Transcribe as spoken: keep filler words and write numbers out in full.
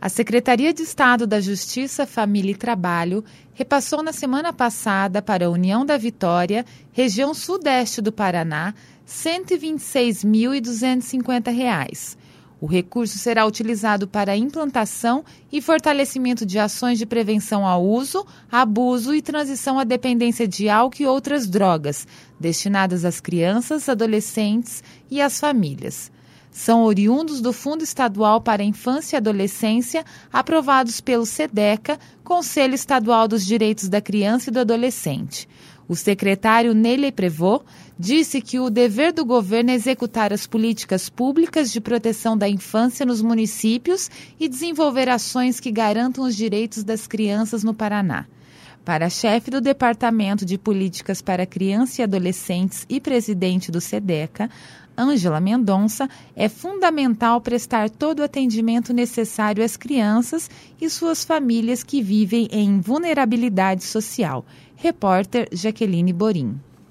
A Secretaria de Estado da Justiça, Família e Trabalho repassou na semana passada para a União da Vitória, região sudeste do Paraná, cento e vinte e seis mil duzentos e cinquenta reais. O recurso será utilizado para a implantação e fortalecimento de ações de prevenção ao uso, abuso e transição à dependência de álcool e outras drogas, destinadas às crianças, adolescentes e às famílias. São oriundos do Fundo Estadual para a Infância e Adolescência, aprovados pelo SEDECA, Conselho Estadual dos Direitos da Criança e do Adolescente. O secretário Neyley Prevot disse que o dever do governo é executar as políticas públicas de proteção da infância nos municípios e desenvolver ações que garantam os direitos das crianças no Paraná. Para a chefe do Departamento de Políticas para Criança e Adolescentes e presidente do SEDECA, Ângela Mendonça, é fundamental prestar todo o atendimento necessário às crianças e suas famílias que vivem em vulnerabilidade social. Repórter Jaqueline Borim.